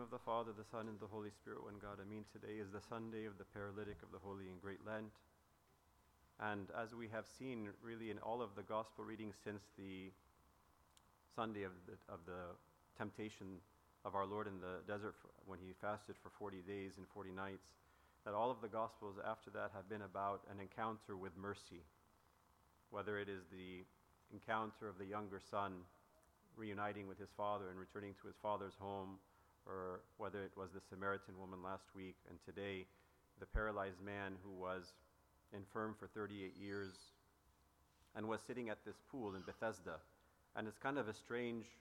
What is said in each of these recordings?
of the Father, the Son, and the Holy Spirit, one God. Amen. Today is the Sunday of the paralytic of the Holy and Great Lent. And as we have seen really in all of the gospel readings since the Sunday of the temptation of our Lord in the desert when he fasted for 40 days and 40 nights, that all of the gospels after that have been about an encounter with mercy. Whether it is the encounter of the younger son reuniting with his father and returning to his father's home, or whether it was the Samaritan woman last week, and today the paralyzed man who was infirm for 38 years and was sitting at this pool in Bethesda. And it's kind of a strange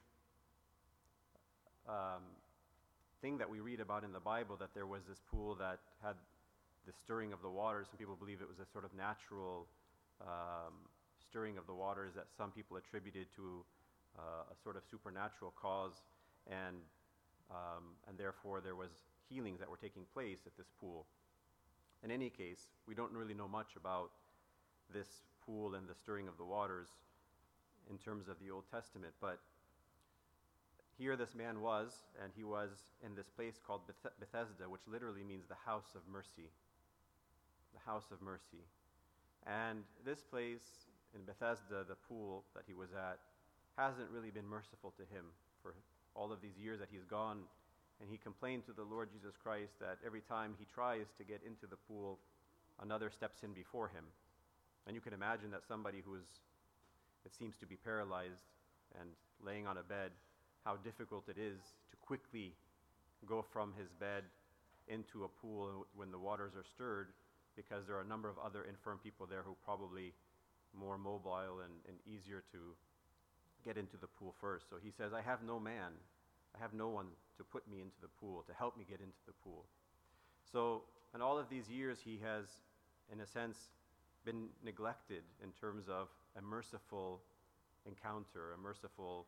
thing that we read about in the Bible, that there was this pool that had the stirring of the waters. Some people believe it was a sort of natural stirring of the waters that some people attributed to a sort of supernatural cause, and therefore there was healings that were taking place at this pool. In any case, we don't really know much about this pool and the stirring of the waters in terms of the Old Testament, but here this man was, and he was in this place called Bethesda, which literally means the house of mercy. The house of mercy. And this place in Bethesda, the pool that he was at, hasn't really been merciful to him for all of these years that he's gone. And he complained to the Lord Jesus Christ that every time he tries to get into the pool, another steps in before him. And you can imagine that somebody who is, it seems to be paralyzed and laying on a bed, how difficult it is to quickly go from his bed into a pool when the waters are stirred, because there are a number of other infirm people there who are probably more mobile and easier to get into the pool first. So he says, I have no man, I have no one to put me into the pool, to help me get into the pool. So in all of these years, he has, in a sense, been neglected in terms of a merciful encounter, a merciful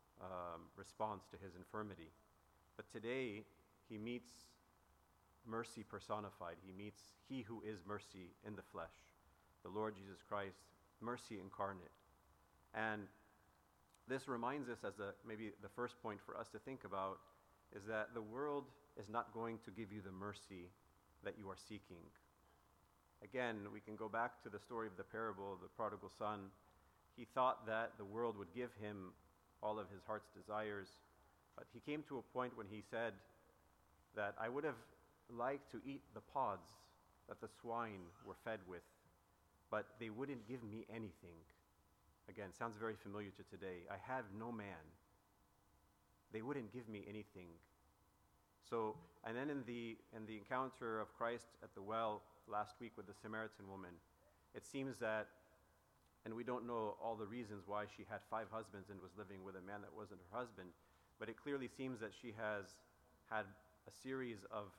response to his infirmity. But today, he meets mercy personified. He meets he who is mercy in the flesh, the Lord Jesus Christ, mercy incarnate. And this reminds us, as maybe the first point for us to think about, is that the world is not going to give you the mercy that you are seeking. Again, we can go back to the story of the parable of the prodigal son. He thought that the world would give him all of his heart's desires, but he came to a point when he said that I would have liked to eat the pods that the swine were fed with, but they wouldn't give me anything. Again, sounds very familiar to today. I have no man. They wouldn't give me anything. So, and then in the encounter of Christ at the well last week with the Samaritan woman, it seems that, and we don't know all the reasons why she had 5 husbands and was living with a man that wasn't her husband, but it clearly seems that she has had a series of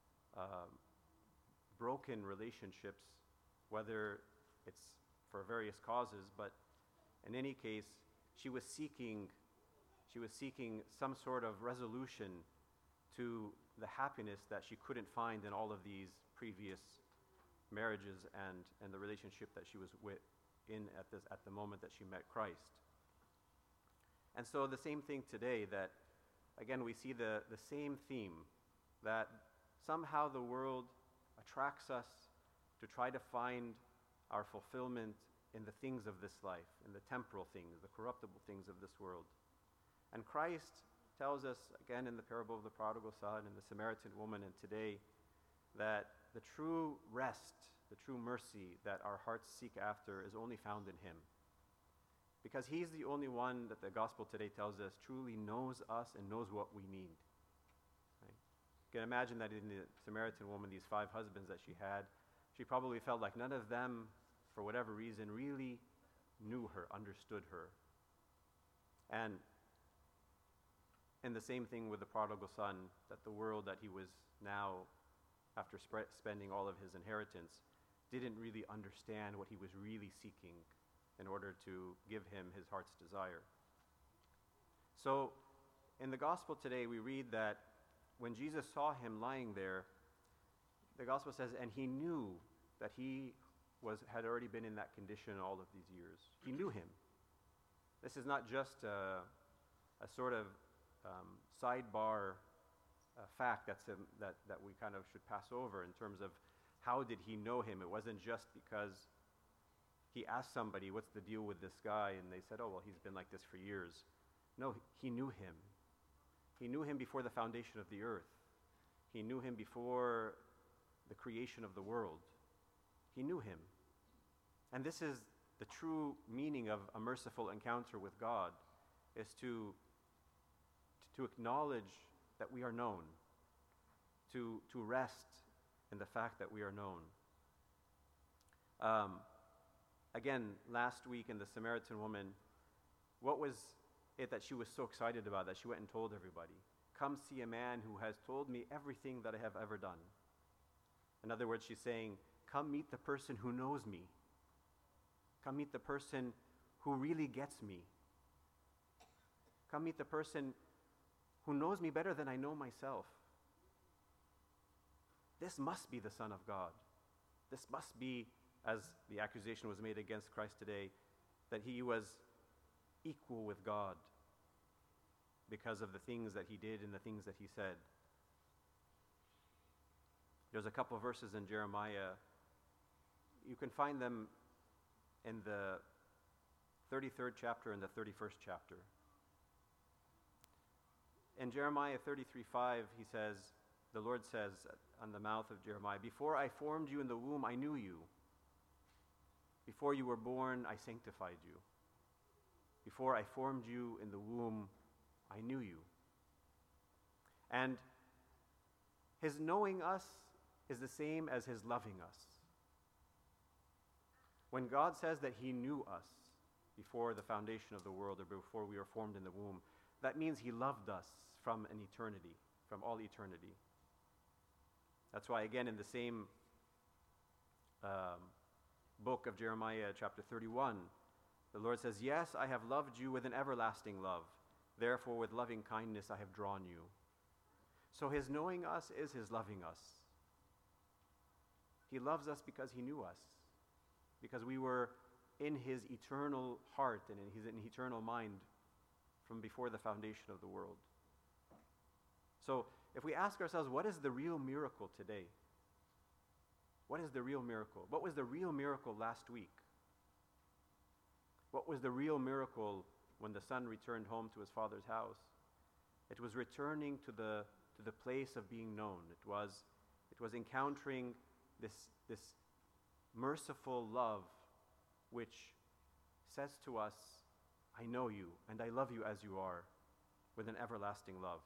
broken relationships, whether it's for various causes, but in any case, she was seeking some sort of resolution to the happiness that she couldn't find in all of these previous marriages and the relationship that she was at the moment that she met Christ. And so the same thing today, that again we see the same theme, that somehow the world attracts us to try to find our fulfillment in the things of this life, in the temporal things, the corruptible things of this world. And Christ tells us, again in the parable of the prodigal son and the Samaritan woman, and today, that the true rest, the true mercy that our hearts seek after is only found in him. Because he's the only one that the gospel today tells us truly knows us and knows what we need. Right? You can imagine that in the Samaritan woman, these 5 husbands that she had, she probably felt like none of them, for whatever reason, really knew her, understood her. And the same thing with the prodigal son, that the world that he was now, after spending all of his inheritance, didn't really understand what he was really seeking in order to give him his heart's desire. So in the gospel today, we read that when Jesus saw him lying there, the gospel says, and he knew that he had already been in that condition all of these years. He knew him. This is not just a sort of sidebar fact that we kind of should pass over in terms of how did he know him. It wasn't just because he asked somebody, what's the deal with this guy? And they said, oh, well, he's been like this for years. No, he knew him. He knew him before the foundation of the earth. He knew him before the creation of the world. He knew him. And this is the true meaning of a merciful encounter with God, is to acknowledge that we are known, to rest in the fact that we are known. Again, last week in the Samaritan woman, what was it that she was so excited about that she went and told everybody? Come see a man who has told me everything that I have ever done. In other words, she's saying, come meet the person who knows me. Come meet the person who really gets me. Come meet the person who knows me better than I know myself. This must be the Son of God. This must be, as the accusation was made against Christ today, that he was equal with God because of the things that he did and the things that he said. There's a couple of verses in Jeremiah. You can find them in the 33rd chapter and the 31st chapter. In Jeremiah 33:5, he says, the Lord says on the mouth of Jeremiah, before I formed you in the womb, I knew you. Before you were born, I sanctified you. Before I formed you in the womb, I knew you. And his knowing us is the same as his loving us. When God says that he knew us before the foundation of the world or before we were formed in the womb, that means he loved us from an eternity, from all eternity. That's why, again, in the same book of Jeremiah, chapter 31, the Lord says, yes, I have loved you with an everlasting love. Therefore, with loving kindness, I have drawn you. So his knowing us is his loving us. He loves us because he knew us, because we were in his eternal heart and in his eternal mind from before the foundation of the world. So if we ask ourselves, what is the real miracle today? What is the real miracle? What was the real miracle last week? What was the real miracle when the son returned home to his father's house? It was returning to the place of being known. It was encountering this merciful love which says to us, I know you and I love you as you are, with an everlasting love.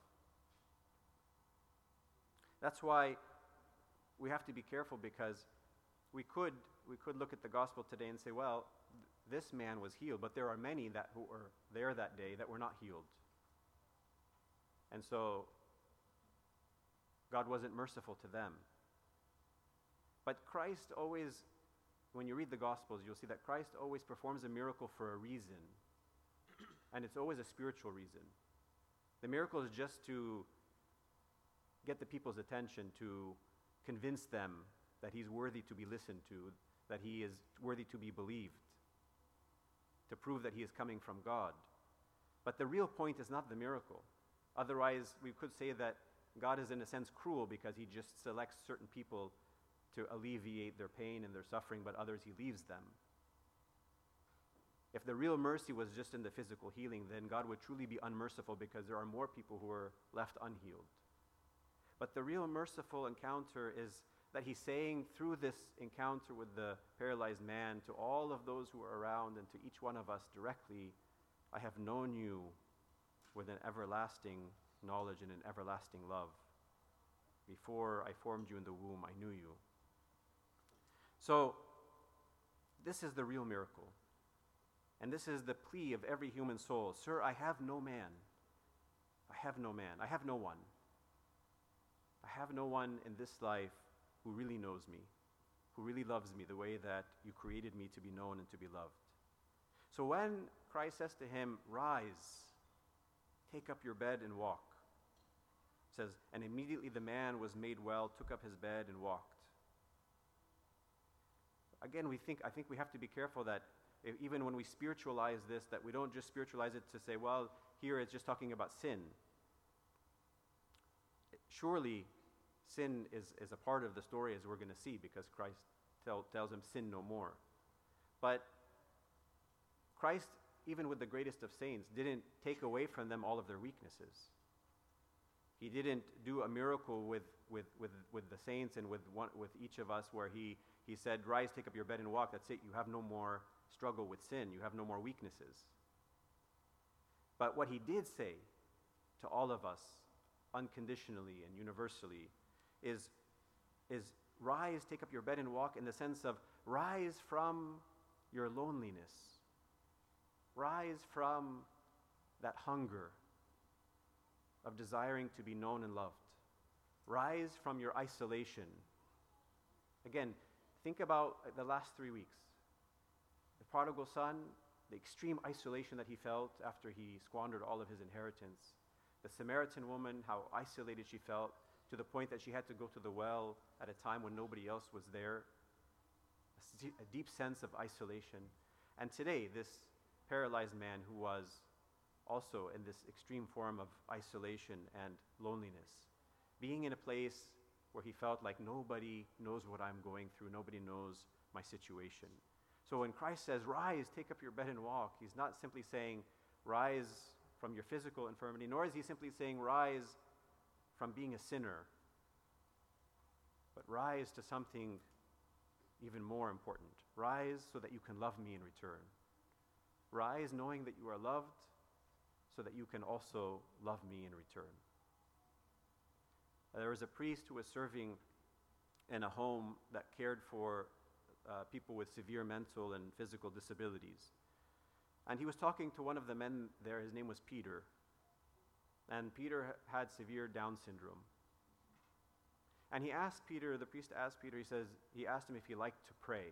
That's why we have to be careful, because we could look at the gospel today and say, well, this man was healed, but there are many who were there that day that were not healed. And so God wasn't merciful to them. But Christ always, when you read the Gospels, you'll see that Christ always performs a miracle for a reason. And it's always a spiritual reason. The miracle is just to get the people's attention, to convince them that he's worthy to be listened to, that he is worthy to be believed, to prove that he is coming from God. But the real point is not the miracle. Otherwise, we could say that God is in a sense cruel because he just selects certain people to alleviate their pain and their suffering, but others he leaves them. If the real mercy was just in the physical healing, then God would truly be unmerciful, because there are more people who are left unhealed. But the real merciful encounter is that he's saying through this encounter with the paralyzed man to all of those who are around and to each one of us directly, I have known you with an everlasting knowledge and an everlasting love. Before I formed you in the womb, I knew you. So, this is the real miracle. And this is the plea of every human soul. Sir, I have no man. I have no man. I have no one. I have no one in this life who really knows me, who really loves me the way that you created me to be known and to be loved. So when Christ says to him, rise, take up your bed and walk, it says, and immediately the man was made well, took up his bed and walked. Again, I think we have to be careful that even when we spiritualize this, that we don't just spiritualize it to say, well, here it's just talking about sin. surely sin is a part of the story, as we're going to see, because Christ tells him, sin no more. But Christ, even with the greatest of saints, didn't take away from them all of their weaknesses. He didn't do a miracle with the saints and with each of us where he said, rise, take up your bed and walk. That's it. You have no more struggle with sin. You have no more weaknesses. But what he did say to all of us, unconditionally and universally, is rise, take up your bed and walk, in the sense of rise from your loneliness. Rise from that hunger of desiring to be known and loved. Rise from your isolation. Again, think about the last 3 weeks. The prodigal son, the extreme isolation that he felt after he squandered all of his inheritance. The Samaritan woman, how isolated she felt, to the point that she had to go to the well at a time when nobody else was there. A deep sense of isolation. And today, this paralyzed man who was also in this extreme form of isolation and loneliness, being in a place where he felt like nobody knows what I'm going through, nobody knows my situation. So when Christ says, rise, take up your bed and walk, he's not simply saying, rise from your physical infirmity, nor is he simply saying, rise from being a sinner, but rise to something even more important. Rise so that you can love me in return. Rise knowing that you are loved, so that you can also love me in return. There was a priest who was serving in a home that cared for people with severe mental and physical disabilities. And he was talking to one of the men there. His name was Peter. And Peter had severe Down syndrome. And he asked Peter, the priest asked Peter, he asked him if he liked to pray.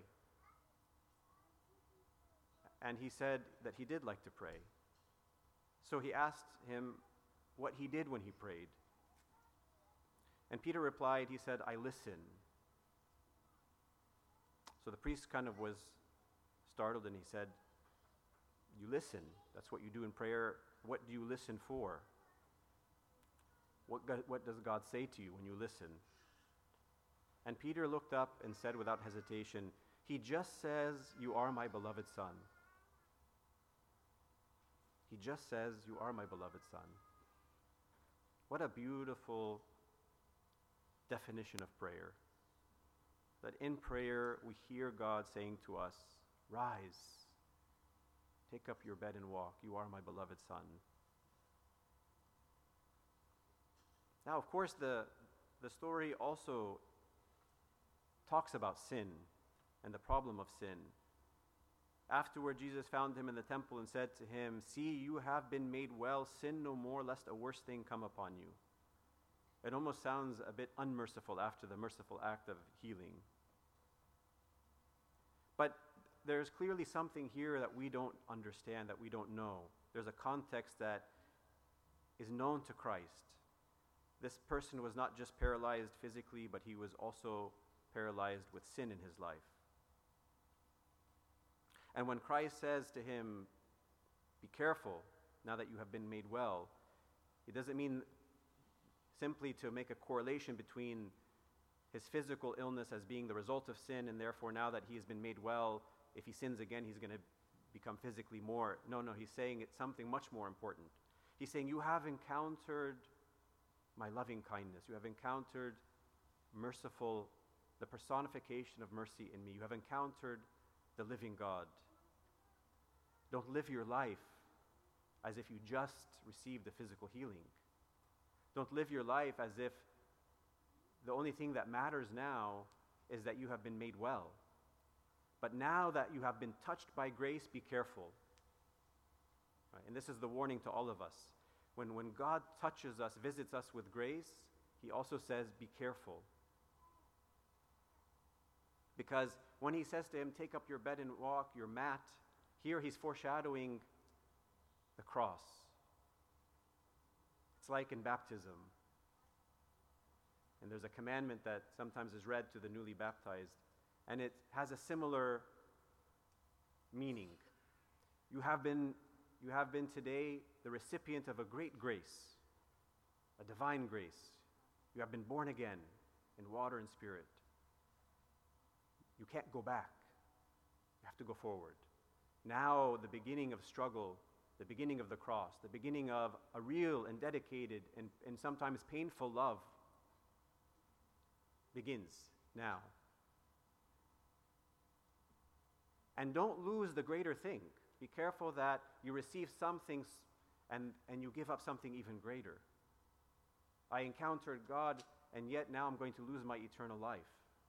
And he said that he did like to pray. So he asked him what he did when he prayed. And Peter replied, he said, I listen. So the priest kind of was startled, and he said, you listen. That's what you do in prayer. What do you listen for? What does God say to you when you listen? And Peter looked up and said without hesitation, he just says, you are my beloved son. He just says, you are my beloved son. What a beautiful definition of prayer. That in prayer we hear God saying to us, rise, take up your bed and walk. You are my beloved son. Now, of course, the story also talks about sin and the problem of sin. Afterward, Jesus found him in the temple and said to him, see, you have been made well. Sin no more, lest a worse thing come upon you. It almost sounds a bit unmerciful after the merciful act of healing. But there's clearly something here that we don't understand, that we don't know. There's a context that is known to Christ. This person was not just paralyzed physically, but he was also paralyzed with sin in his life. And when Christ says to him, be careful now that you have been made well, it doesn't mean simply to make a correlation between his physical illness as being the result of sin, and therefore now that he has been made well, if he sins again, he's going to become physically more. No, he's saying it's something much more important. He's saying, you have encountered my loving kindness. You have encountered the personification of mercy in me. You have encountered the living God. Don't live your life as if you just received the physical healing. Don't live your life as if the only thing that matters now is that you have been made well. But now that you have been touched by grace, be careful. Right? And this is the warning to all of us. When God touches us, visits us with grace, he also says, be careful. Because when he says to him, take up your bed and walk, your mat, here he's foreshadowing the cross. It's like in baptism. And there's a commandment that sometimes is read to the newly baptized, and it has a similar meaning. You have been today the recipient of a great grace, a divine grace. You have been born again in water and spirit. You can't go back. You have to go forward. Now the beginning of struggle, the beginning of the cross, the beginning of a real and dedicated and sometimes painful love begins now. And don't lose the greater thing. Be careful that you receive some things and you give up something even greater. I encountered God, and yet now I'm going to lose my eternal life.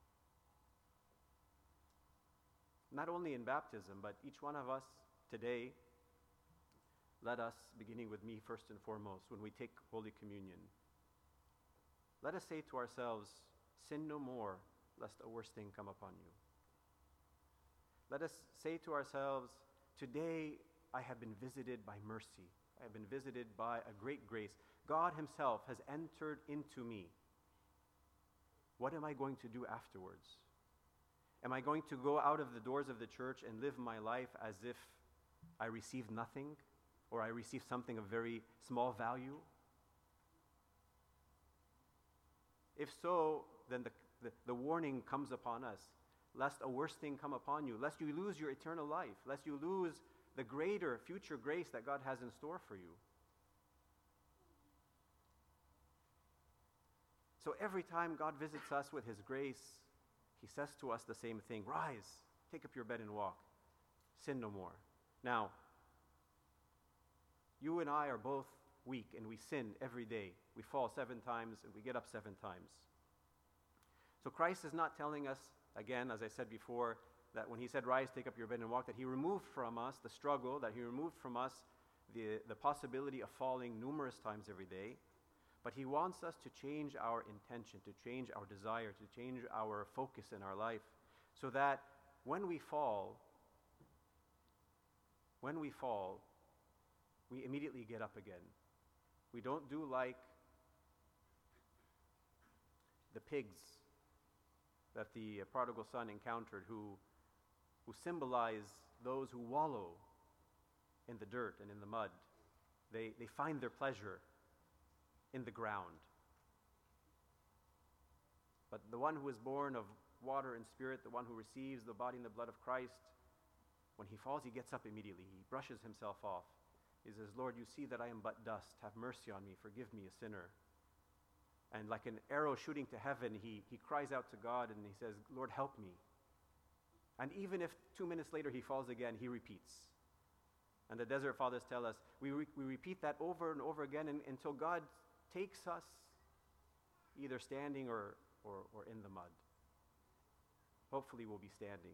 Not only in baptism, but each one of us today, let us, beginning with me first and foremost, when we take Holy Communion, let us say to ourselves, sin no more, lest a worse thing come upon you. Let us say to ourselves, today I have been visited by mercy. I have been visited by a great grace. God himself has entered into me. What am I going to do afterwards? Am I going to go out of the doors of the church and live my life as if I received nothing, or I received something of very small value? If so, then the warning comes upon us, lest a worse thing come upon you, lest you lose your eternal life, lest you lose the greater future grace that God has in store for you. So every time God visits us with his grace, he says to us the same thing: rise, take up your bed and walk. Sin no more. Now, you and I are both weak, and we sin every day. We fall 7 times, and we get up 7 times. So Christ is not telling us, again, as I said before, that when he said, rise, take up your bed and walk, that he removed from us the struggle, that he removed from us the possibility of falling numerous times every day. But he wants us to change our intention, to change our desire, to change our focus in our life, so that when we fall, we immediately get up again. We don't do like the pigs that the prodigal son encountered, who symbolize those who wallow in the dirt and in the mud. They find their pleasure in the ground. But the one who is born of water and spirit, the one who receives the body and the blood of Christ, when he falls, he gets up immediately. He brushes himself off. He says, Lord, you see that I am but dust. Have mercy on me. Forgive me, a sinner. And like an arrow shooting to heaven, he cries out to God and he says, Lord, help me. And even if 2 minutes later he falls again, he repeats. And the Desert Fathers tell us, we repeat that over and over again until God takes us either standing or in the mud. Hopefully we'll be standing.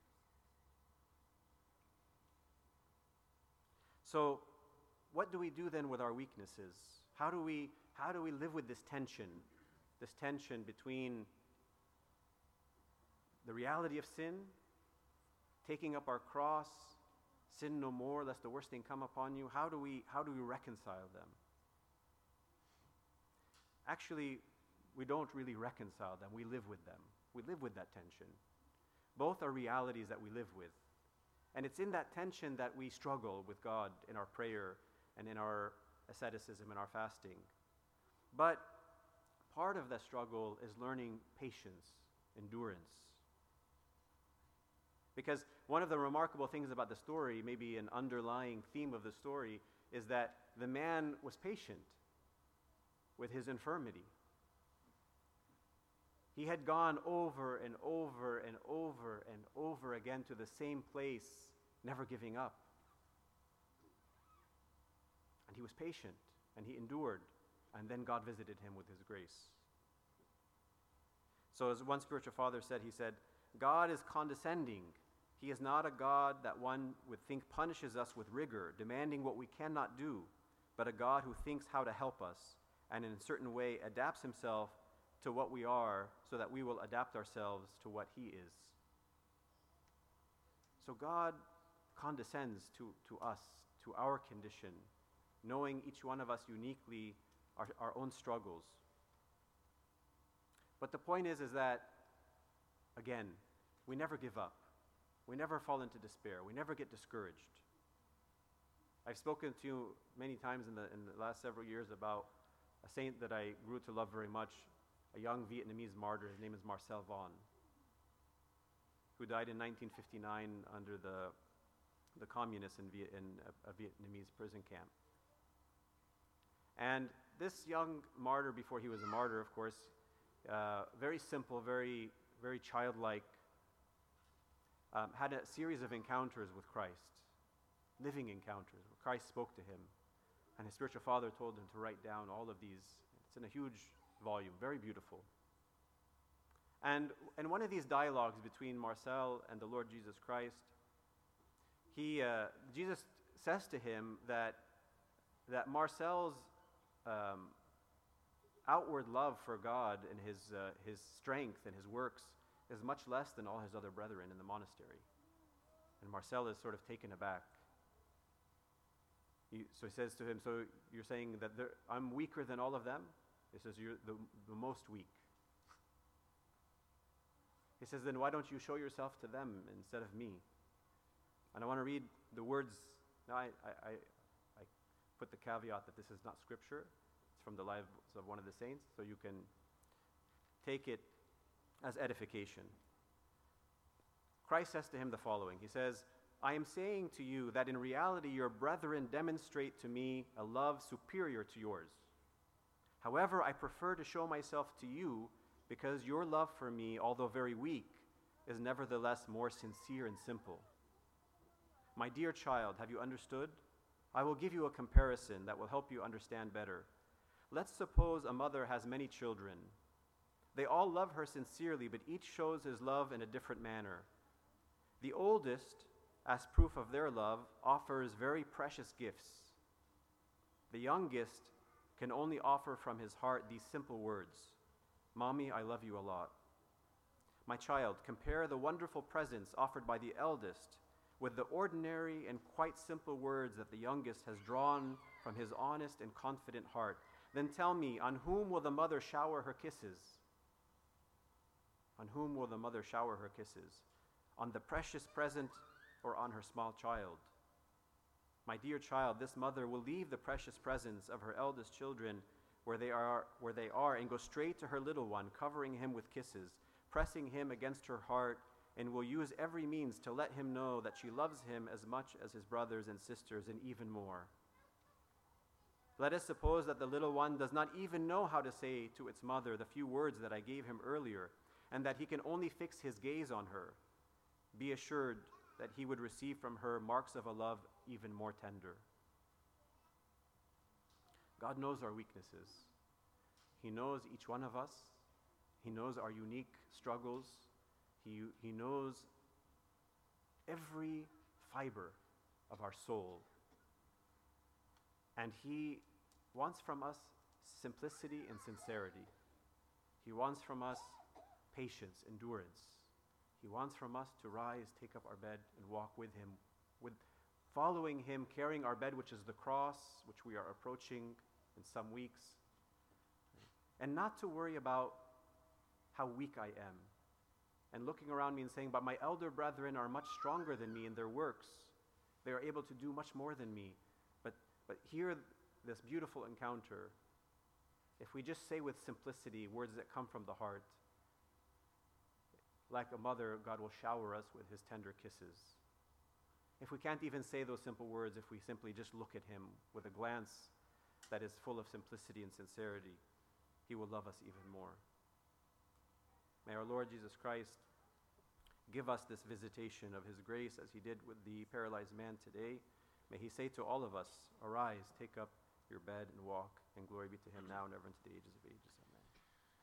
So what do we do then with our weaknesses? How do we live with this tension between the reality of sin, taking up our cross, sin no more, lest the worst thing come upon you? How do we reconcile them? Actually, we don't really reconcile them. We live with them. We live with that tension. Both are realities that we live with. And it's in that tension that we struggle with God in our prayer and in our asceticism and our fasting. But part of that struggle is learning patience, endurance. Because one of the remarkable things about the story, maybe an underlying theme of the story, is that the man was patient with his infirmity. He had gone over and over and over and over again to the same place, never giving up. And he was patient, and he endured, and then God visited him with his grace. So as one spiritual father said, he said, God is condescending. He is not a God that one would think punishes us with rigor, demanding what we cannot do, but a God who thinks how to help us, and in a certain way adapts himself to what we are, so that we will adapt ourselves to what he is. So God condescends to us, to our condition, knowing each one of us uniquely our own struggles. But the point is that, again, we never give up. We never fall into despair. We never get discouraged. I've spoken to you many times in the last several years about a saint that I grew to love very much, a young Vietnamese martyr. His name is Marcel Vaughan, who died in 1959 under the communists in a Vietnamese prison camp. And this young martyr, before he was a martyr, of course, very simple, very, very childlike, had a series of encounters with Christ, living encounters where Christ spoke to him. And his spiritual father told him to write down all of these. It's in a huge volume, very beautiful. And in one of these dialogues between Marcel and the Lord Jesus Christ, Jesus says to him that Marcel's outward love for God and his strength and his works is much less than all his other brethren in the monastery. And Marcel is sort of taken aback. So he says to him, so you're saying that I'm weaker than all of them? He says, you're the most weak. He says, then why don't you show yourself to them instead of me? And I want to read the words. Now I put the caveat that this is not scripture. It's from the lives of one of the saints, so you can take it as edification. Christ says to him the following. He says, I am saying to you that in reality your brethren demonstrate to me a love superior to yours. However, I prefer to show myself to you because your love for me, although very weak, is nevertheless more sincere and simple. My dear child, have you understood? I will give you a comparison that will help you understand better. Let's suppose a mother has many children. They all love her sincerely, but each shows his love in a different manner. The oldest, as proof of their love, offers very precious gifts. The youngest can only offer from his heart these simple words, Mommy, I love you a lot. My child, compare the wonderful presents offered by the eldest with the ordinary and quite simple words that the youngest has drawn from his honest and confident heart. Then tell me, on whom will the mother shower her kisses? On whom will the mother shower her kisses? On the precious present or on her small child? My dear child, this mother will leave the precious presents of her eldest children where they are, and go straight to her little one, covering him with kisses, pressing him against her heart, and will use every means to let him know that she loves him as much as his brothers and sisters, and even more. Let us suppose that the little one does not even know how to say to its mother the few words that I gave him earlier, and that he can only fix his gaze on her. Be assured that he would receive from her marks of a love even more tender. God knows our weaknesses. He knows each one of us. He knows our unique struggles. He knows every fiber of our soul. And he wants from us simplicity and sincerity. He wants from us patience, endurance. He wants from us to rise, take up our bed, and walk with him, following him, carrying our bed, which is the cross, which we are approaching in some weeks, and not to worry about how weak I am, and looking around me and saying, but my elder brethren are much stronger than me in their works. They are able to do much more than me. But here, this beautiful encounter, if we just say with simplicity words that come from the heart, like a mother, God will shower us with his tender kisses. If we can't even say those simple words, if we simply just look at him with a glance that is full of simplicity and sincerity, he will love us even more. May our Lord Jesus Christ give us this visitation of his grace as he did with the paralyzed man today. May he say to all of us, arise, take up your bed and walk, and glory be to him now and ever into the ages of ages. Amen.